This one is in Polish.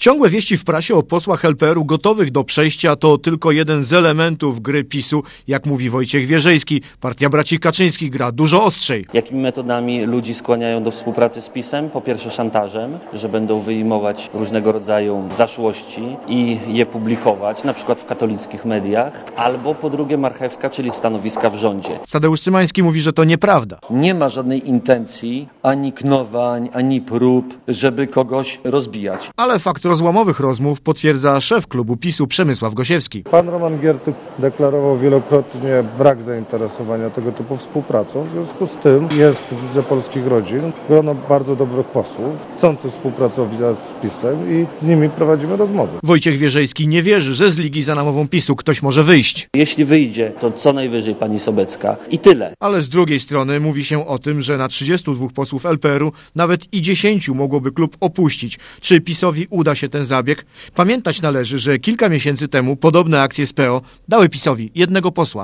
Ciągłe wieści w prasie o posłach LPR-u gotowych do przejścia to tylko jeden z elementów gry PiS-u, jak mówi Wojciech Wierzejski. Partia braci Kaczyńskich gra dużo ostrzej. Jakimi metodami ludzi skłaniają do współpracy z PiS-em? Po pierwsze szantażem, że będą wyjmować różnego rodzaju zaszłości i je publikować, na przykład w katolickich mediach, albo po drugie marchewka, czyli stanowiska w rządzie. Tadeusz Cymański mówi, że to nieprawda. Nie ma żadnej intencji, ani knowań, ani prób, żeby kogoś rozbijać. Ale fakt rozłamowych rozmów potwierdza szef klubu PiS-u Przemysław Gosiewski. Pan Roman Giertych deklarował wielokrotnie brak zainteresowania tego typu współpracą. W związku z tym jest w Lidze Polskich Rodzin grono bardzo dobrych posłów, chcących współpracować z PiS-em i z nimi prowadzimy rozmowy. Wojciech Wierzejski nie wierzy, że z Ligi za namową PiS-u ktoś może wyjść. Jeśli wyjdzie, to co najwyżej pani Sobecka i tyle. Ale z drugiej strony mówi się o tym, że na 32 posłów LPR-u nawet i 10 mogłoby klub opuścić. Czy PiS-owi uda się ten zabieg? Pamiętać należy, że kilka miesięcy temu podobne akcje z PO dały PiS-owi jednego posła.